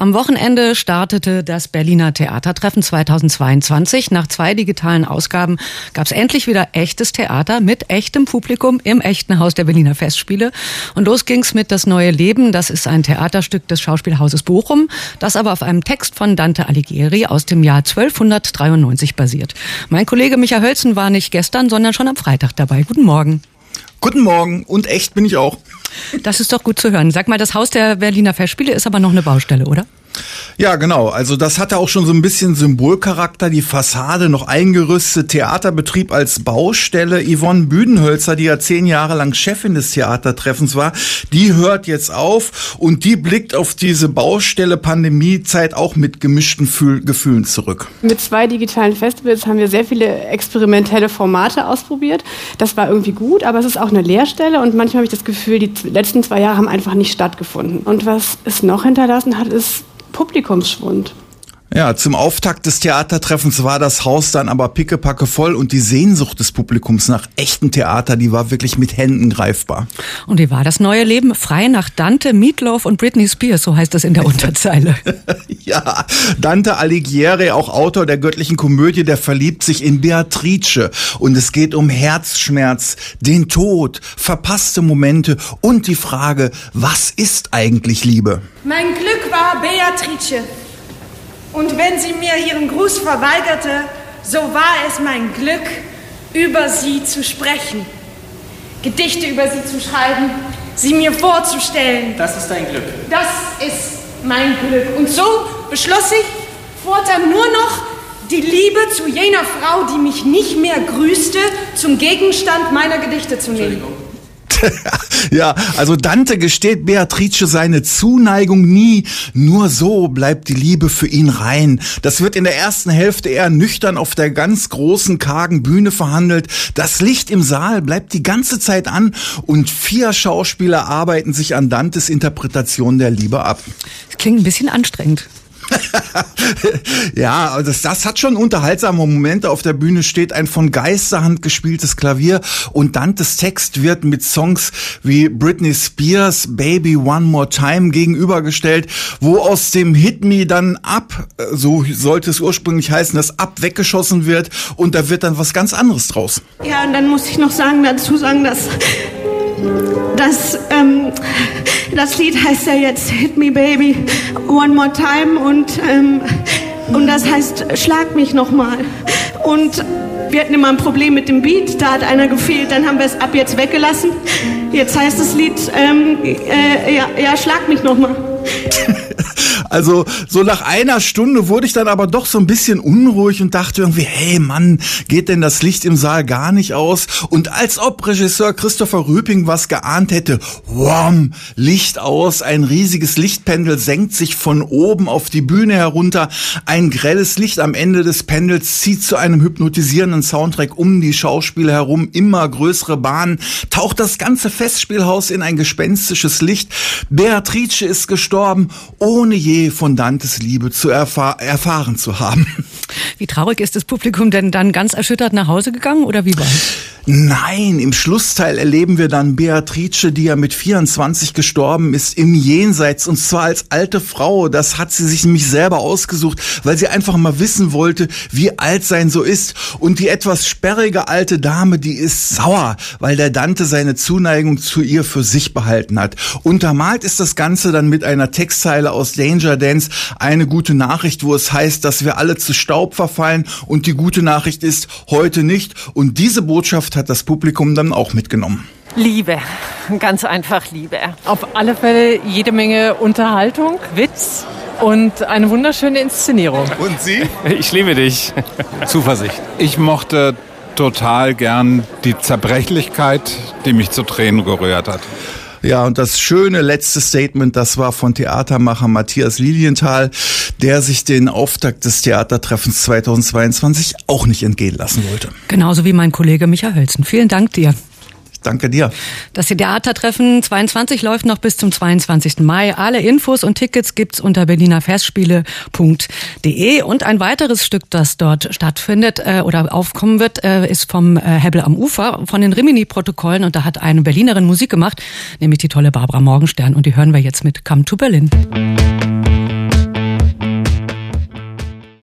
Am Wochenende startete das Berliner Theatertreffen 2022. Nach 2 digitalen Ausgaben gab es endlich wieder echtes Theater mit echtem Publikum im echten Haus der Berliner Festspiele. Und los ging's mit Das neue Leben. Das ist ein Theaterstück des Schauspielhauses Bochum, das aber auf einem Text von Dante Alighieri aus dem Jahr 1293 basiert. Mein Kollege Michael Hölzen war nicht gestern, sondern schon am Freitag dabei. Guten Morgen. Guten Morgen. Und echt bin ich auch. Das ist doch gut zu hören. Sag mal, das Haus der Berliner Festspiele ist aber noch eine Baustelle, oder? Ja, genau. Also das hatte auch schon so ein bisschen Symbolcharakter. Die Fassade noch eingerüstet, Theaterbetrieb als Baustelle. Yvonne Büdenhölzer, die ja 10 Jahre lang Chefin des Theatertreffens war, die hört jetzt auf und die blickt auf diese Baustelle Pandemiezeit auch mit gemischten Gefühlen zurück. Mit 2 digitalen Festivals haben wir sehr viele experimentelle Formate ausprobiert. Das war irgendwie gut, aber es ist auch eine Leerstelle und manchmal habe ich das Gefühl, die letzten 2 Jahre haben einfach nicht stattgefunden. Und was es noch hinterlassen hat, ist Publikumsschwund. Ja, zum Auftakt des Theatertreffens war das Haus dann aber pickepacke voll und die Sehnsucht des Publikums nach echtem Theater, die war wirklich mit Händen greifbar. Und wie war das neue Leben? Frei nach Dante, Meatloaf und Britney Spears, so heißt das in der Unterzeile. Ja, Dante Alighieri, auch Autor der göttlichen Komödie, der verliebt sich in Beatrice und es geht um Herzschmerz, den Tod, verpasste Momente und die Frage, was ist eigentlich Liebe? Mein Glück war Beatrice. Und wenn sie mir ihren Gruß verweigerte, so war es mein Glück, über sie zu sprechen, Gedichte über sie zu schreiben, sie mir vorzustellen. Das ist dein Glück. Das ist mein Glück. Und so beschloss ich, fortan nur noch die Liebe zu jener Frau, die mich nicht mehr grüßte, zum Gegenstand meiner Gedichte zu nehmen. Ja, also Dante gesteht Beatrice seine Zuneigung nie. Nur so bleibt die Liebe für ihn rein. Das wird in der ersten Hälfte eher nüchtern auf der ganz großen, kargen Bühne verhandelt. Das Licht im Saal bleibt die ganze Zeit an und 4 Schauspieler arbeiten sich an Dantes Interpretation der Liebe ab. Das klingt ein bisschen anstrengend. Ja, das hat schon unterhaltsame Momente. Auf der Bühne steht ein von Geisterhand gespieltes Klavier und Dantes Text wird mit Songs wie Britney Spears, Baby One More Time gegenübergestellt, wo aus dem Hit Me dann ab, so sollte es ursprünglich heißen, das ab weggeschossen wird und da wird dann was ganz anderes draus. Ja, und dann muss ich noch dazu sagen, dass das Lied heißt ja jetzt Hit Me Baby One More Time und das heißt Schlag mich nochmal. Und wir hatten immer ein Problem mit dem Beat, da hat einer gefehlt, dann haben wir es ab jetzt weggelassen. Jetzt heißt das Lied Schlag mich nochmal. Also so nach einer Stunde wurde ich dann aber doch so ein bisschen unruhig und dachte irgendwie, hey Mann, geht denn das Licht im Saal gar nicht aus? Und als ob Regisseur Christopher Rüping was geahnt hätte, wham, Licht aus, ein riesiges Lichtpendel senkt sich von oben auf die Bühne herunter, ein grelles Licht am Ende des Pendels zieht zu einem hypnotisierenden Soundtrack um die Schauspieler herum, immer größere Bahnen, taucht das ganze Festspielhaus in ein gespenstisches Licht. Beatrice ist gestorben, ohne je von Dantes Liebe zu erfahren zu haben. Wie traurig ist das Publikum denn dann ganz erschüttert nach Hause gegangen oder wie war es? Nein, im Schlussteil erleben wir dann Beatrice, die ja mit 24 gestorben ist, im Jenseits und zwar als alte Frau. Das hat sie sich nämlich selber ausgesucht, weil sie einfach mal wissen wollte, wie alt sein so ist. Und die etwas sperrige alte Dame, die ist sauer, weil der Dante seine Zuneigung zu ihr für sich behalten hat. Untermalt ist das Ganze dann mit einer Textzeile aus Danger Dance, eine gute Nachricht, wo es heißt, dass wir alle zu Staub verfallen und die gute Nachricht ist, heute nicht. Und diese Botschaft hat das Publikum dann auch mitgenommen. Liebe, ganz einfach Liebe. Auf alle Fälle jede Menge Unterhaltung, Witz und eine wunderschöne Inszenierung. Und Sie? Ich liebe dich. Zuversicht. Ich mochte total gern die Zerbrechlichkeit, die mich zu Tränen gerührt hat. Ja, und das schöne letzte Statement, das war von Theatermacher Matthias Lilienthal, der sich den Auftakt des Theatertreffens 2022 auch nicht entgehen lassen wollte. Genauso wie mein Kollege Michael Hölzen. Vielen Dank dir. Danke dir. Das Theatertreffen 22 läuft noch bis zum 22. Mai. Alle Infos und Tickets gibt's unter berlinerfestspiele.de. Und ein weiteres Stück, das dort stattfindet oder aufkommen wird, ist vom Hebbel am Ufer, von den Rimini-Protokollen. Und da hat eine Berlinerin Musik gemacht, nämlich die tolle Barbara Morgenstern. Und die hören wir jetzt mit Come to Berlin.